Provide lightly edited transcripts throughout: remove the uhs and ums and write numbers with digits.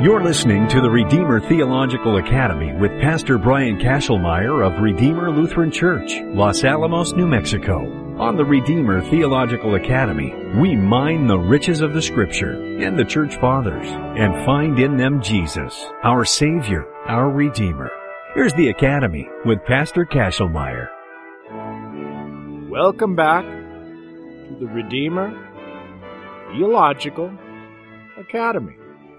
You're listening to the Redeemer Theological Academy with Pastor Brian Kashelmeyer of Redeemer Lutheran Church, Los Alamos, New Mexico. On the Redeemer Theological Academy, we mine the riches of the Scripture and the Church Fathers and find in them Jesus, our Savior, our Redeemer. Here's the Academy with Pastor Kashelmeyer. Welcome back to the Redeemer Theological Academy.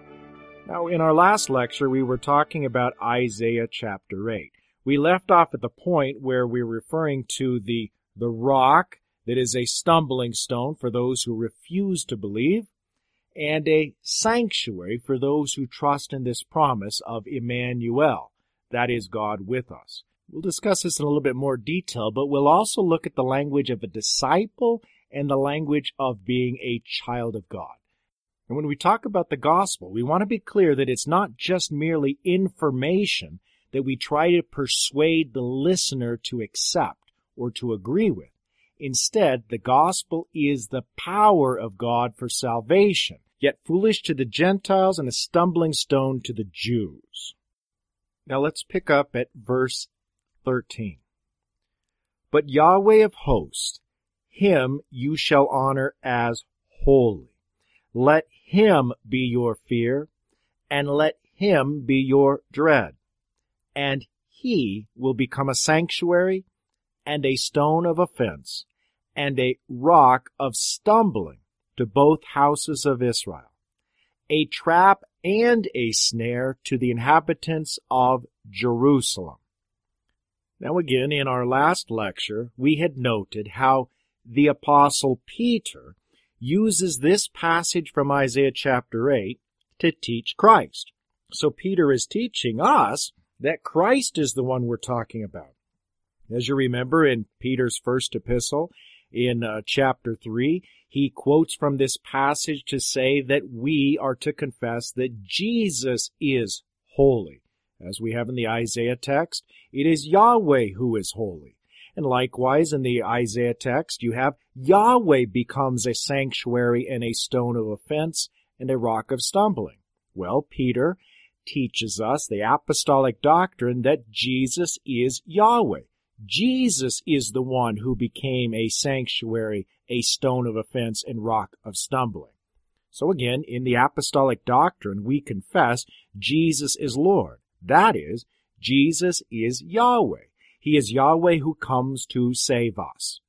Now, in our last lecture, we were talking about Isaiah chapter 8. We left off at the point where we're referring to the rock that is a stumbling stone for those who refuse to believe, and a sanctuary for those who trust in this promise of Emmanuel, that is, God with us. We'll discuss this in a little bit more detail, but we'll also look at the language of a disciple and the language of being a child of God. And when we talk about the gospel, we want to be clear that it's not just merely information that we try to persuade the listener to accept or to agree with. Instead, the gospel is the power of God for salvation, yet foolish to the Gentiles and a stumbling stone to the Jews. Now let's pick up at verse 13. But Yahweh of hosts, him you shall honor as holy. Let him be your fear, and let him be your dread. And he will become a sanctuary, and a stone of offense, and a rock of stumbling to both houses of Israel, a trap and a snare to the inhabitants of Jerusalem. Now again, in our last lecture, we had noted how the Apostle Peter uses this passage from Isaiah chapter 8 to teach Christ. So Peter is teaching us that Christ is the one we're talking about. As you remember in Peter's first epistle, in chapter 3, he quotes from this passage to say that we are to confess that Jesus is holy. As we have in the Isaiah text, it is Yahweh who is holy. And likewise, in the Isaiah text, you have Yahweh becomes a sanctuary and a stone of offense and a rock of stumbling. Well, Peter teaches us the apostolic doctrine that Jesus is Yahweh. Jesus is the one who became a sanctuary, a stone of offense, and rock of stumbling. So again, in the apostolic doctrine, we confess Jesus is Lord. That is, Jesus is Yahweh. He is Yahweh who comes to save us.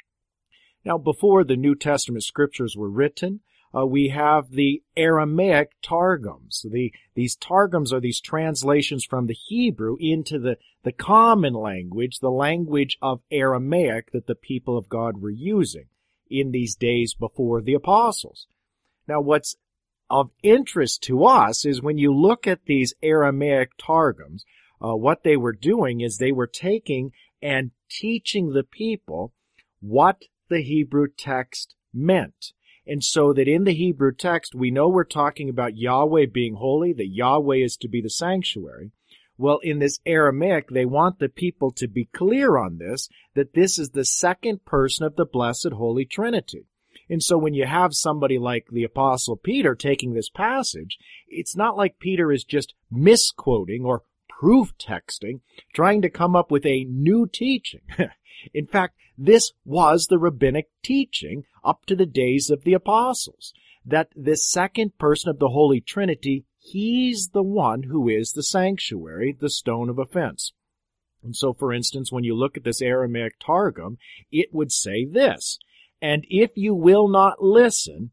Now, before the New Testament scriptures were written, we have the Aramaic Targums. These Targums are these translations from the Hebrew into the common language, the language of Aramaic that the people of God were using in these days before the apostles. Now, what's of interest to us is when you look at these Aramaic Targums, what they were doing is they were taking and teaching the people what the Hebrew text meant. And so that in the Hebrew text, we know we're talking about Yahweh being holy, that Yahweh is to be the sanctuary. Well, in this Aramaic, they want the people to be clear on this, that this is the second person of the Blessed Holy Trinity. And so when you have somebody like the Apostle Peter taking this passage, it's not like Peter is just misquoting or proof texting, trying to come up with a new teaching. In fact, this was the rabbinic teaching up to the days of the apostles, that the second person of the Holy Trinity, he's the one who is the sanctuary, the stone of offense. And so, for instance, when you look at this Aramaic Targum, it would say this, and if you will not listen,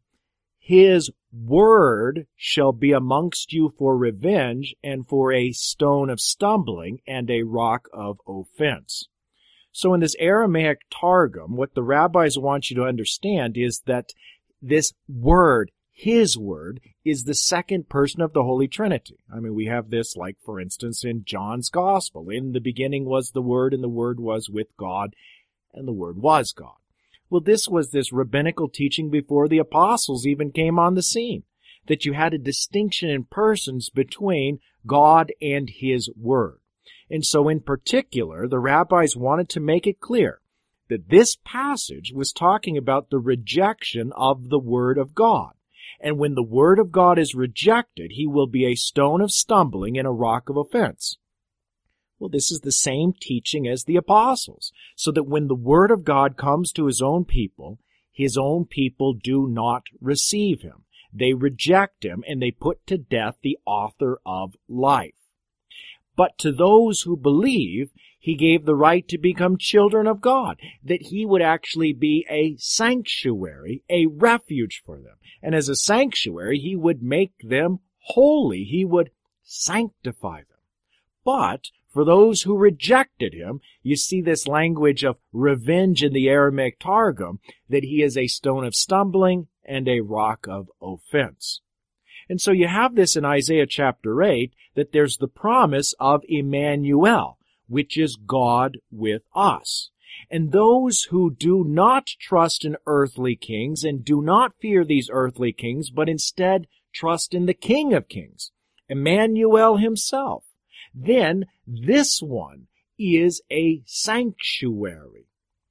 his word shall be amongst you for revenge and for a stone of stumbling and a rock of offense. So in this Aramaic Targum, what the rabbis want you to understand is that this word, his word, is the second person of the Holy Trinity. I mean, we have this, like, for instance, in John's Gospel. In the beginning was the Word, and the Word was with God, and the Word was God. Well, this was this rabbinical teaching before the apostles even came on the scene, that you had a distinction in persons between God and His Word. And so in particular, the rabbis wanted to make it clear that this passage was talking about the rejection of the Word of God. And when the word of God is rejected, he will be a stone of stumbling and a rock of offense. Well, this is the same teaching as the apostles, so that when the word of God comes to his own people do not receive him. They reject him, and they put to death the author of life. But to those who believe, he gave the right to become children of God, that he would actually be a sanctuary, a refuge for them. And as a sanctuary, he would make them holy. He would sanctify them. But for those who rejected him, you see this language of revenge in the Aramaic Targum, that he is a stone of stumbling and a rock of offense. And so you have this in Isaiah chapter 8, that there's the promise of Emmanuel, which is God with us. And those who do not trust in earthly kings and do not fear these earthly kings, but instead trust in the King of Kings, Emmanuel himself, then this one is a sanctuary.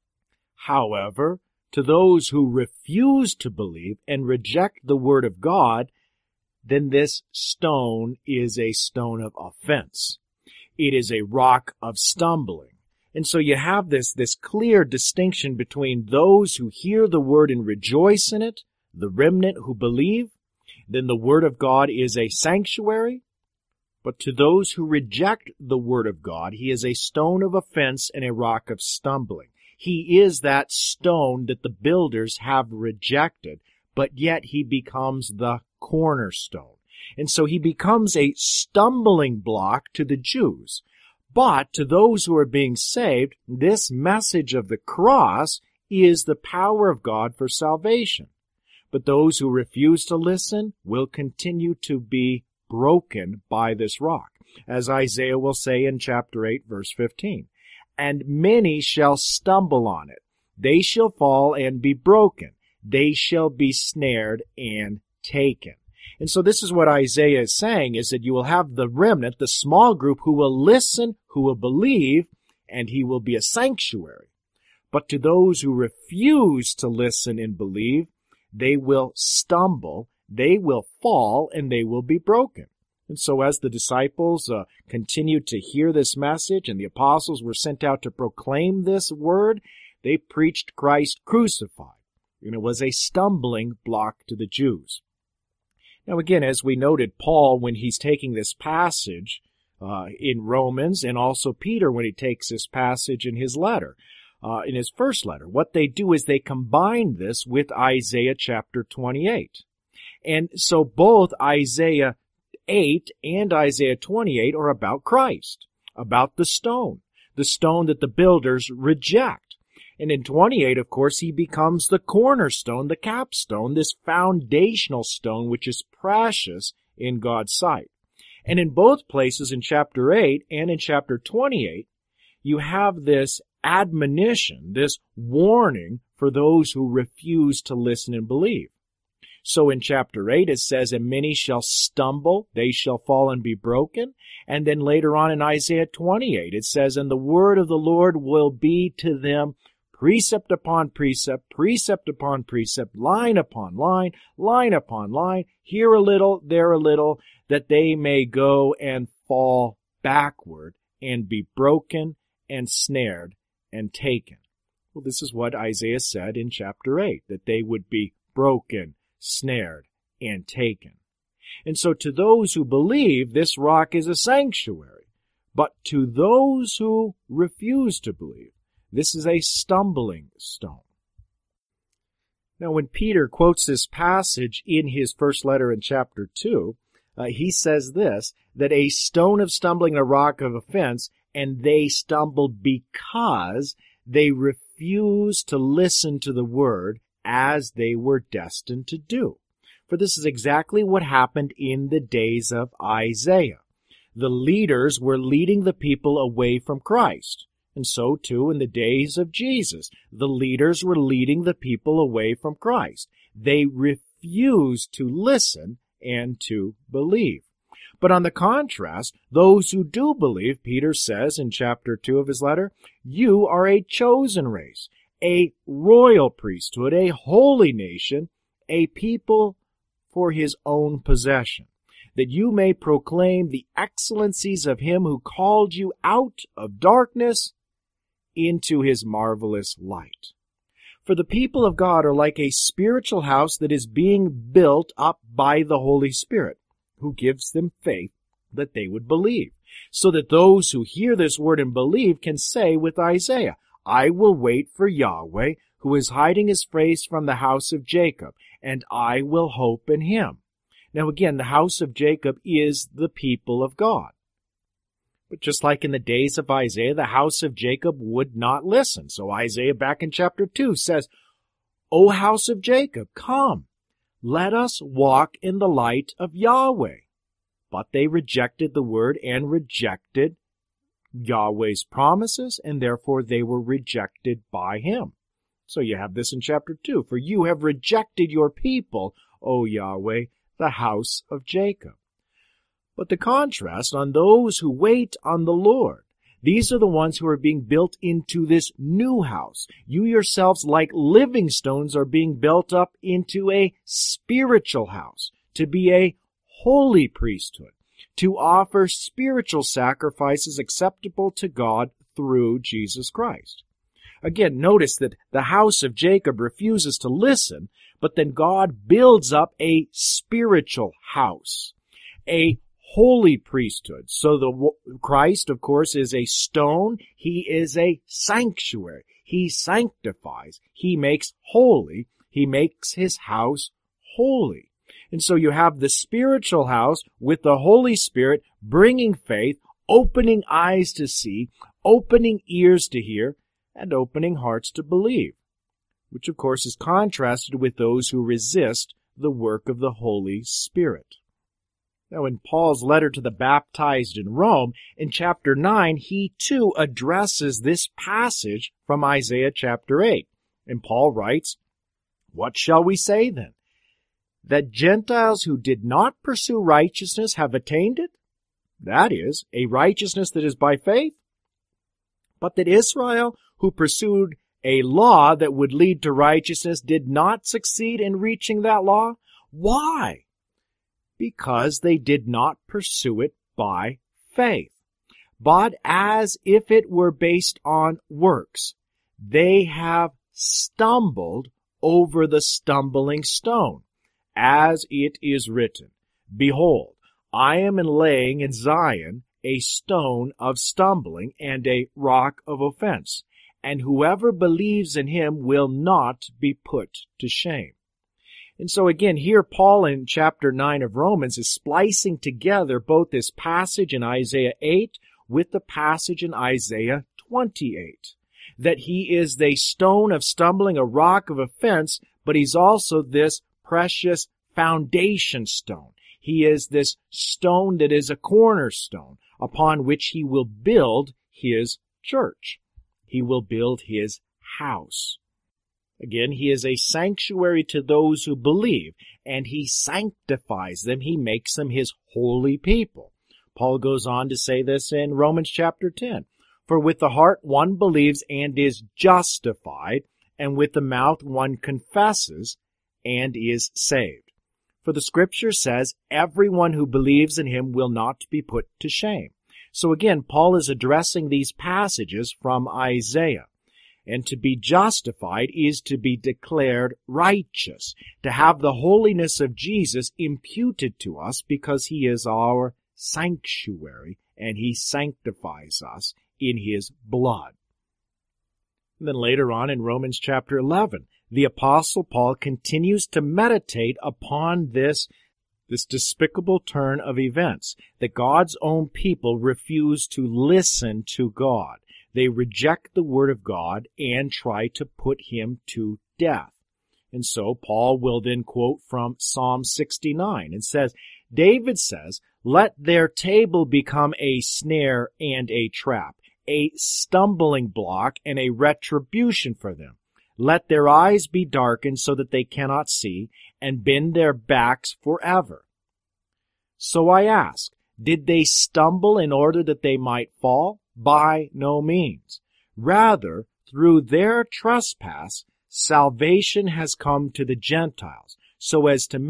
However, to those who refuse to believe and reject the word of God, then this stone is a stone of offense. It is a rock of stumbling. And so you have this clear distinction between those who hear the word and rejoice in it, the remnant who believe, then the word of God is a sanctuary. But to those who reject the word of God, he is a stone of offense and a rock of stumbling. He is that stone that the builders have rejected, but yet he becomes the cornerstone. And so he becomes a stumbling block to the Jews. But to those who are being saved, this message of the cross is the power of God for salvation. But those who refuse to listen will continue to be broken by this rock, as Isaiah will say in chapter 8, verse 15. And many shall stumble on it. They shall fall and be broken. They shall be snared and taken. And so this is what Isaiah is saying, is that you will have the remnant, the small group who will listen, who will believe, and he will be a sanctuary. But to those who refuse to listen and believe, they will stumble, they will fall, and they will be broken. And so as the disciples continued to hear this message, and the apostles were sent out to proclaim this word, they preached Christ crucified. And it was a stumbling block to the Jews. Now again, as we noted, Paul, when he's taking this passage in Romans, and also Peter when he takes this passage in his letter, in his first letter, what they do is they combine this with Isaiah chapter 28. And so both Isaiah 8 and Isaiah 28 are about Christ, about the stone that the builders reject. And in 28, of course, he becomes the cornerstone, the capstone, this foundational stone which is precious in God's sight. And in both places, in chapter 8 and in chapter 28, you have this admonition, this warning for those who refuse to listen and believe. So in chapter 8 it says, and many shall stumble, they shall fall and be broken. And then later on in Isaiah 28 it says, and the word of the Lord will be to them precept upon precept, precept upon precept, line upon line, line upon line, here a little, there a little, that they may go and fall backward and be broken and snared and taken. Well, this is what Isaiah said in chapter 8, that they would be broken, snared, and taken. And so to those who believe, this rock is a sanctuary. But to those who refuse to believe, this is a stumbling stone. Now, when Peter quotes this passage in his first letter in chapter 2, he says this, that a stone of stumbling and a rock of offense, and they stumbled because they refused to listen to the word as they were destined to do. For this is exactly what happened in the days of Isaiah. The leaders were leading the people away from Christ. And so too in the days of Jesus, the leaders were leading the people away from Christ. They refused to listen and to believe. But on the contrast, those who do believe, Peter says in chapter 2 of his letter, you are a chosen race, a royal priesthood, a holy nation, a people for his own possession, that you may proclaim the excellencies of him who called you out of darkness into his marvelous light. For the people of God are like a spiritual house that is being built up by the Holy Spirit, who gives them faith that they would believe, so that those who hear this word and believe can say with Isaiah, I will wait for Yahweh, who is hiding his face from the house of Jacob, and I will hope in him. Now again, the house of Jacob is the people of God. But just like in the days of Isaiah, the house of Jacob would not listen. So Isaiah back in chapter 2 says, O house of Jacob, come, let us walk in the light of Yahweh. But they rejected the word and rejected Yahweh's promises, and therefore they were rejected by him. So you have this in chapter 2. For you have rejected your people, O Yahweh, the house of Jacob. But the contrast on those who wait on the Lord, these are the ones who are being built into this new house. You yourselves, like living stones, are being built up into a spiritual house, to be a holy priesthood, to offer spiritual sacrifices acceptable to God through Jesus Christ. Again, notice that the house of Jacob refuses to listen, but then God builds up a spiritual house, a holy priesthood. So Christ, of course, is a stone. He is a sanctuary. He sanctifies. He makes holy. He makes his house holy. And so you have the spiritual house with the Holy Spirit bringing faith, opening eyes to see, opening ears to hear, and opening hearts to believe, which of course is contrasted with those who resist the work of the Holy Spirit. Now in Paul's letter to the baptized in Rome, in chapter 9, he too addresses this passage from Isaiah chapter 8. And Paul writes, What shall we say then? That Gentiles who did not pursue righteousness have attained it? That is, a righteousness that is by faith? But that Israel, who pursued a law that would lead to righteousness, did not succeed in reaching that law? Why? Because they did not pursue it by faith, but as if it were based on works. They have stumbled over the stumbling stone, as it is written, Behold, I am laying in Zion a stone of stumbling and a rock of offense, and whoever believes in him will not be put to shame. And so again, here Paul in chapter 9 of Romans is splicing together both this passage in Isaiah 8 with the passage in Isaiah 28. That he is the stone of stumbling, a rock of offense, but he's also this precious foundation stone. He is this stone that is a cornerstone upon which he will build his church. He will build his house. Again, he is a sanctuary to those who believe, and he sanctifies them. He makes them his holy people. Paul goes on to say this in Romans chapter 10. For with the heart one believes and is justified, and with the mouth one confesses and is saved. For the scripture says, everyone who believes in him will not be put to shame. So again, Paul is addressing these passages from Isaiah. And to be justified is to be declared righteous, to have the holiness of Jesus imputed to us because he is our sanctuary and he sanctifies us in his blood. And then later on in Romans chapter 11, the Apostle Paul continues to meditate upon this despicable turn of events, that God's own people refuse to listen to God. They reject the word of God and try to put him to death. And so Paul will then quote from Psalm 69 and says, David says, Let their table become a snare and a trap, a stumbling block and a retribution for them. Let their eyes be darkened so that they cannot see, and bend their backs forever. So I ask, did they stumble in order that they might fall? By no means. Rather, through their trespass, salvation has come to the Gentiles, so as to make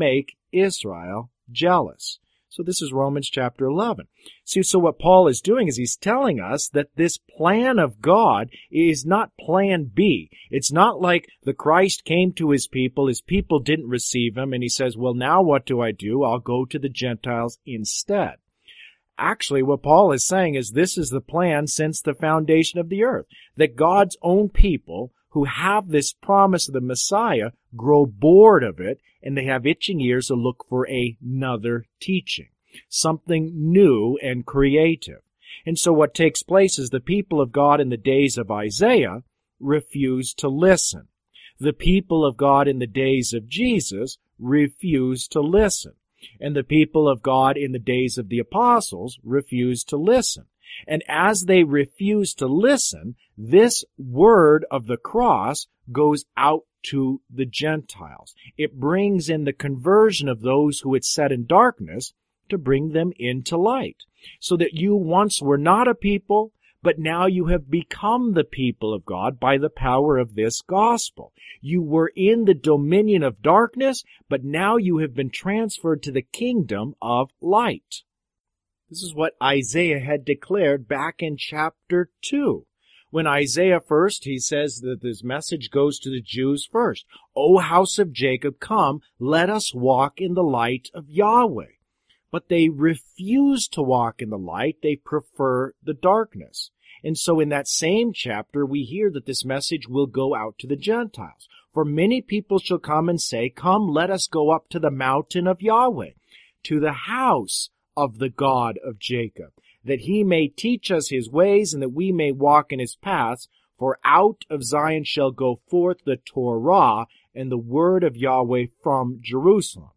Israel jealous. So this is Romans chapter 11. See, so what Paul is doing is he's telling us that this plan of God is not plan B. It's not like the Christ came to his people didn't receive him, and he says, well, now what do? I'll go to the Gentiles instead. Actually, what Paul is saying is this is the plan since the foundation of the earth, that God's own people who have this promise of the Messiah grow bored of it, and they have itching ears to look for another teaching, something new and creative. And so what takes place is the people of God in the days of Isaiah refuse to listen. The people of God in the days of Jesus refuse to listen. And the people of God in the days of the apostles refused to listen. And as they refuse to listen, this word of the cross goes out to the Gentiles. It brings in the conversion of those who had sat in darkness to bring them into light. So that you once were not a people, but now you have become the people of God by the power of this gospel. You were in the dominion of darkness, but now you have been transferred to the kingdom of light. This is what Isaiah had declared back in chapter 2. When Isaiah first, he says that this message goes to the Jews first. O house of Jacob, come, let us walk in the light of Yahweh. But they refuse to walk in the light. They prefer the darkness. And so in that same chapter, we hear that this message will go out to the Gentiles. For many people shall come and say, come, let us go up to the mountain of Yahweh, to the house of the God of Jacob, that he may teach us his ways and that we may walk in his paths. For out of Zion shall go forth the Torah and the word of Yahweh from Jerusalem.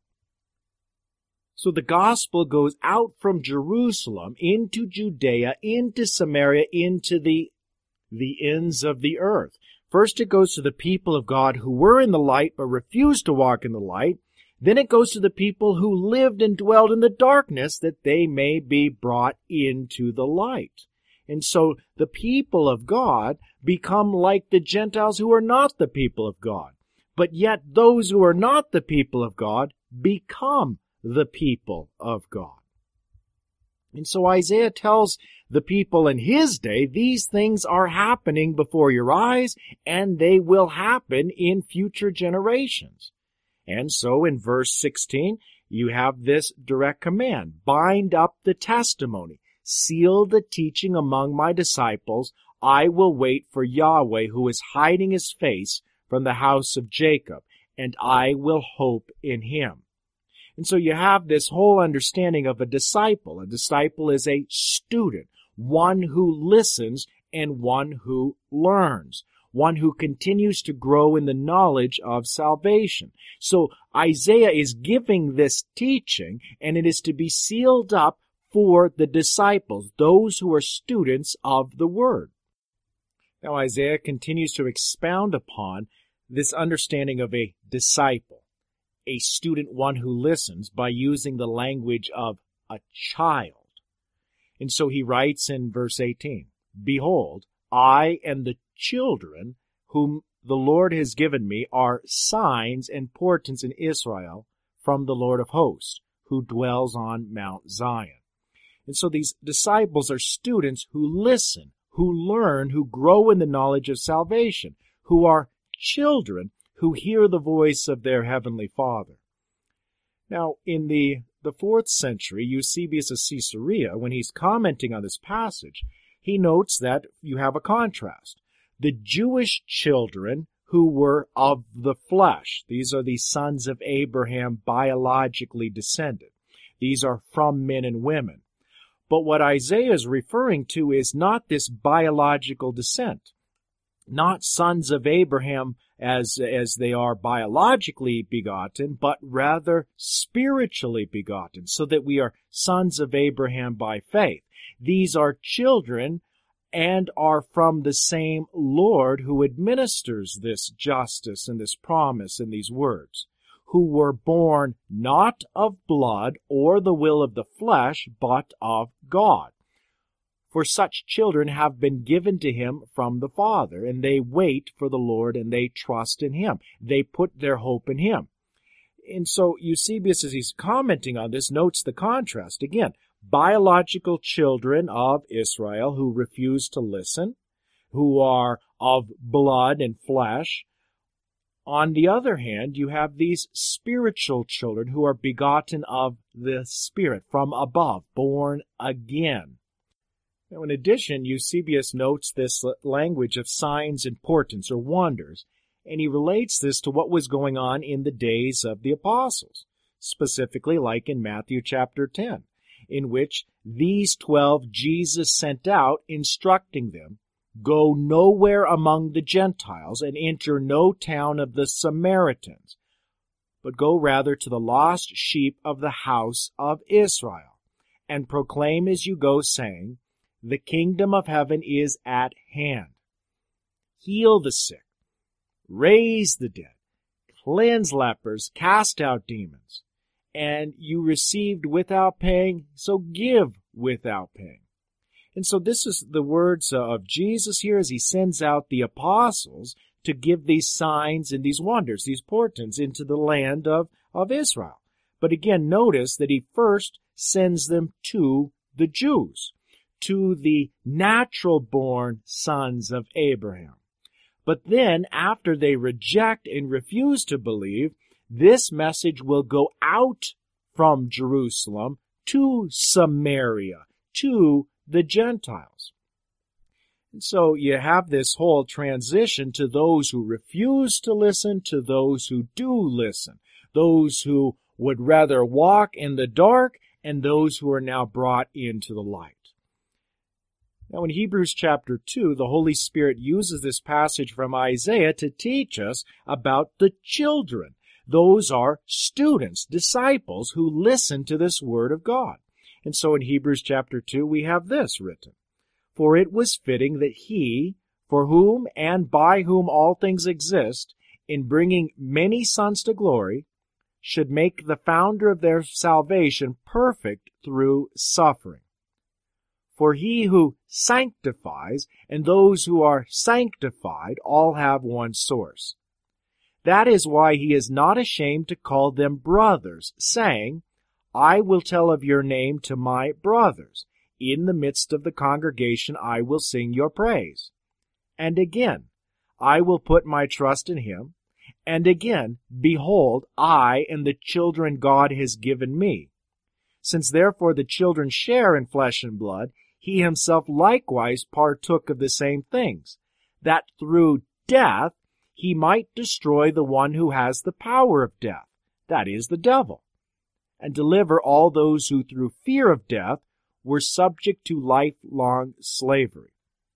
So the gospel goes out from Jerusalem into Judea, into Samaria, into the ends of the earth. First it goes to the people of God who were in the light but refused to walk in the light. Then it goes to the people who lived and dwelled in the darkness that they may be brought into the light. And so the people of God become like the Gentiles who are not the people of God. But yet those who are not the people of God become the people of God. And so Isaiah tells the people in his day, these things are happening before your eyes, and they will happen in future generations. And so in verse 16, you have this direct command, bind up the testimony, seal the teaching among my disciples. I will wait for Yahweh, who is hiding his face from the house of Jacob, and I will hope in him. And so you have this whole understanding of a disciple. A disciple is a student, one who listens and one who learns, one who continues to grow in the knowledge of salvation. So Isaiah is giving this teaching, and it is to be sealed up for the disciples, those who are students of the Word. Now Isaiah continues to expound upon this understanding of a disciple, a student, one who listens, by using the language of a child. And so he writes in verse 18, Behold, I and the children whom the Lord has given me are signs and portents in Israel from the Lord of hosts, who dwells on Mount Zion. And so these disciples are students who listen, who learn, who grow in the knowledge of salvation, who are children who hear the voice of their heavenly Father. Now, in the 4th century, Eusebius of Caesarea, when he's commenting on this passage, he notes that you have a contrast. The Jewish children who were of the flesh, these are the sons of Abraham biologically descended. These are from men and women. But what Isaiah is referring to is not this biological descent, not sons of Abraham as they are biologically begotten, but rather spiritually begotten, so that we are sons of Abraham by faith. These are children and are from the same Lord who administers this justice and this promise and these words, who were born not of blood or the will of the flesh, but of God. For such children have been given to him from the Father, and they wait for the Lord and they trust in him. They put their hope in him. And so Eusebius, as he's commenting on this, notes the contrast. Again, biological children of Israel who refuse to listen, who are of blood and flesh. On the other hand, you have these spiritual children who are begotten of the Spirit, from above, born again. Now, in addition, Eusebius notes this language of signs and portents or wonders, and he relates this to what was going on in the days of the apostles, specifically like in Matthew chapter 10, in which these 12 Jesus sent out, instructing them, "Go nowhere among the Gentiles and enter no town of the Samaritans, but go rather to the lost sheep of the house of Israel, and proclaim as you go, saying, the kingdom of heaven is at hand. Heal the sick, raise the dead, cleanse lepers, cast out demons. And you received without paying, so give without paying." And so this is the words of Jesus here as he sends out the apostles to give these signs and these wonders, these portents into the land of Israel. But again, notice that he first sends them to the Jews, to the natural-born sons of Abraham. But then, after they reject and refuse to believe, this message will go out from Jerusalem to Samaria, to the Gentiles. And so you have this whole transition to those who refuse to listen, to those who do listen, those who would rather walk in the dark, and those who are now brought into the light. Now in Hebrews chapter 2, the Holy Spirit uses this passage from Isaiah to teach us about the children. Those are students, disciples who listen to this word of God. And so in Hebrews chapter 2, we have this written, "For it was fitting that he, for whom and by whom all things exist, in bringing many sons to glory, should make the founder of their salvation perfect through suffering. For he who sanctifies and those who are sanctified all have one source. That is why he is not ashamed to call them brothers, saying, I will tell of your name to my brothers. In the midst of the congregation I will sing your praise. And again, I will put my trust in him. And again, behold, I and the children God has given me. Since therefore the children share in flesh and blood, he himself likewise partook of the same things, that through death he might destroy the one who has the power of death, that is, the devil, and deliver all those who through fear of death were subject to lifelong slavery."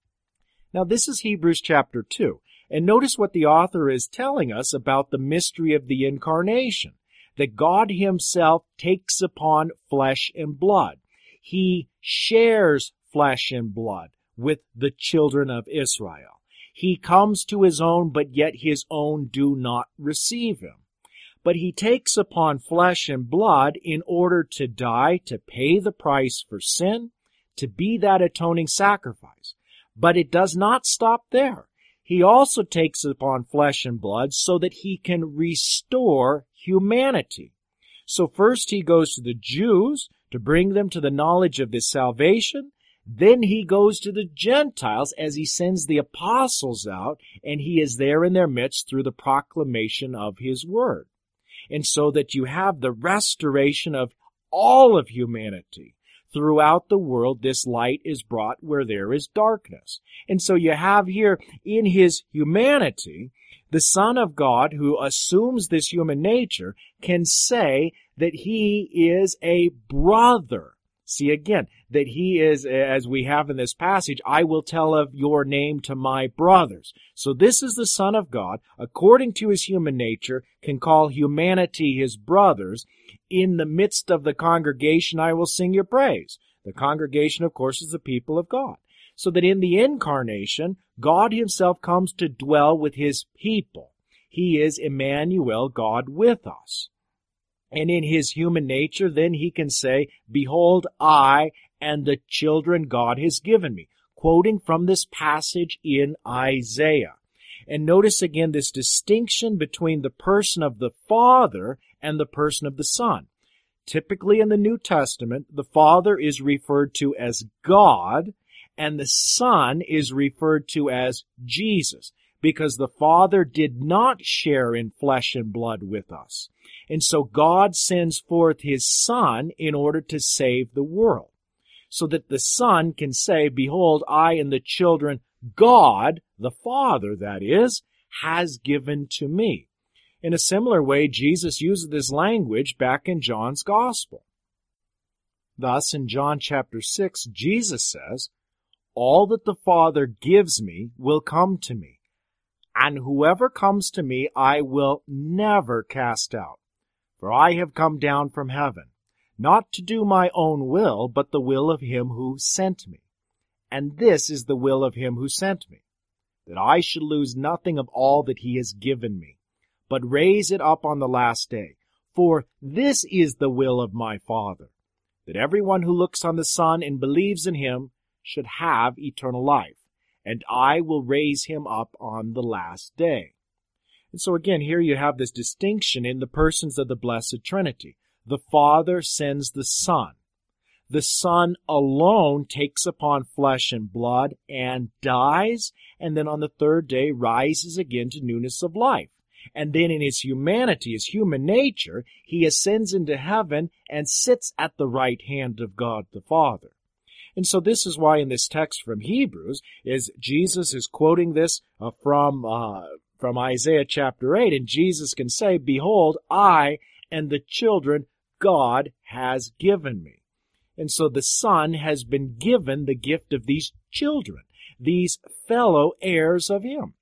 Now this is Hebrews chapter 2, and notice what the author is telling us about the mystery of the incarnation, that God himself takes upon flesh and blood. He shares flesh and blood with the children of Israel. He comes to his own, but yet his own do not receive him. But he takes upon flesh and blood in order to die, to pay the price for sin, to be that atoning sacrifice. But it does not stop there. He also takes upon flesh and blood so that he can restore humanity. So first he goes to the Jews to bring them to the knowledge of this salvation. Then he goes to the Gentiles as he sends the apostles out, and he is there in their midst through the proclamation of his word. And so that you have the restoration of all of humanity. Throughout the world, this light is brought where there is darkness. And so you have here in his humanity, the Son of God who assumes this human nature can say that he is a brother. See again, that he is, as we have in this passage, I will tell of your name to my brothers. So this is the Son of God, according to his human nature, can call humanity his brothers. In the midst of the congregation, I will sing your praise. The congregation, of course, is the people of God. So that in the incarnation, God himself comes to dwell with his people. He is Emmanuel, God with us. And in his human nature, then he can say, behold, I and the children God has given me, quoting from this passage in Isaiah. And notice again this distinction between the person of the Father and the person of the Son. Typically in the New Testament, the Father is referred to as God, and the Son is referred to as Jesus, because the Father did not share in flesh and blood with us. And so God sends forth His Son in order to save the world, so that the Son can say, "Behold, I and the children God, the Father that is, has given to me." In a similar way, Jesus uses this language back in John's Gospel. Thus, in John chapter 6, Jesus says, "All that the Father gives me will come to me, and whoever comes to me I will never cast out. For I have come down from heaven, not to do my own will, but the will of Him who sent me. And this is the will of Him who sent me, that I should lose nothing of all that He has given me, but raise it up on the last day. For this is the will of my Father, that everyone who looks on the Son and believes in Him should have eternal life, and I will raise him up on the last day." And so again, here you have this distinction in the persons of the Blessed Trinity. The Father sends the Son. The Son alone takes upon flesh and blood and dies, and then on the third day rises again to newness of life. And then in His humanity, His human nature, He ascends into heaven and sits at the right hand of God the Father. And so this is why in this text from Hebrews, is Jesus is quoting this from Isaiah chapter 8, and Jesus can say, "Behold, I and the children God has given me." And so the Son has been given the gift of these children, these fellow heirs of Him.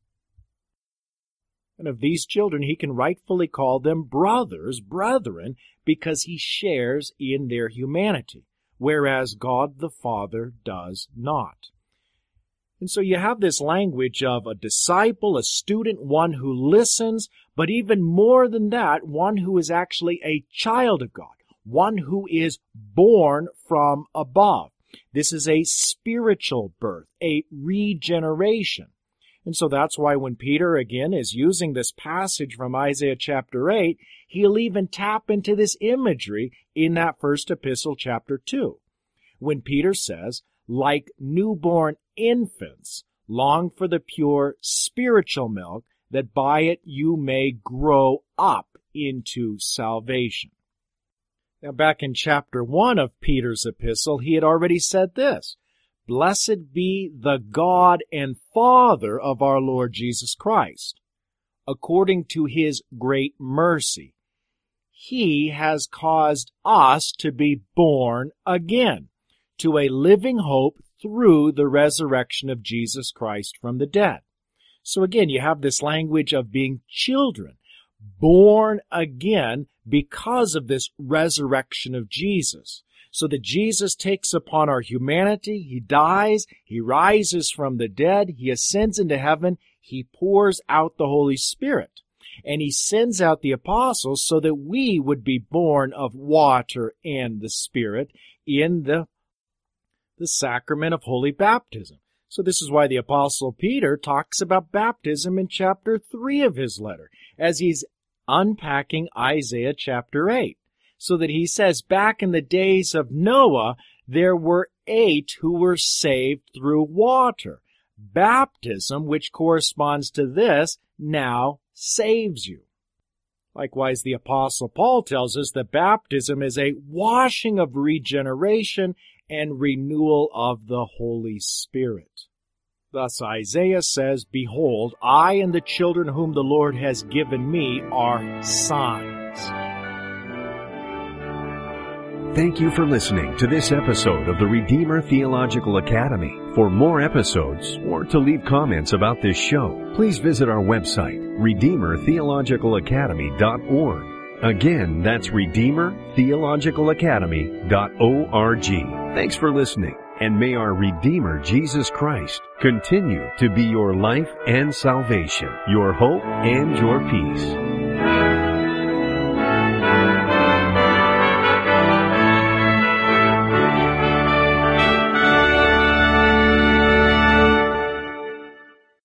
And of these children, He can rightfully call them brothers, brethren, because He shares in their humanity, whereas God the Father does not. And so you have this language of a disciple, a student, one who listens, but even more than that, one who is actually a child of God, one who is born from above. This is a spiritual birth, a regeneration. And so that's why when Peter, again, is using this passage from Isaiah chapter 8, he'll even tap into this imagery in that first epistle, chapter 2. When Peter says, "Like newborn infants, long for the pure spiritual milk, that by it you may grow up into salvation." Now back in chapter 1 of Peter's epistle, he had already said this, "Blessed be the God and Father of our Lord Jesus Christ. According to His great mercy, He has caused us to be born again to a living hope through the resurrection of Jesus Christ from the dead." So again, you have this language of being children, born again because of this resurrection of Jesus. So that Jesus takes upon our humanity, He dies, He rises from the dead, He ascends into heaven, He pours out the Holy Spirit. And He sends out the apostles so that we would be born of water and the Spirit in the sacrament of holy baptism. So this is why the Apostle Peter talks about baptism in chapter 3 of his letter, as he's unpacking Isaiah chapter 8. So that he says, back in the days of Noah, there were 8 who were saved through water. Baptism, which corresponds to this, now saves you. Likewise, the Apostle Paul tells us that baptism is a washing of regeneration and renewal of the Holy Spirit. Thus Isaiah says, "Behold, I and the children whom the Lord has given me are signs." Thank you for listening to this episode of the Redeemer Theological Academy. For more episodes or to leave comments about this show, please visit our website, RedeemerTheologicalAcademy.org. Again, that's RedeemerTheologicalAcademy.org. Thanks for listening, and may our Redeemer Jesus Christ continue to be your life and salvation, your hope and your peace.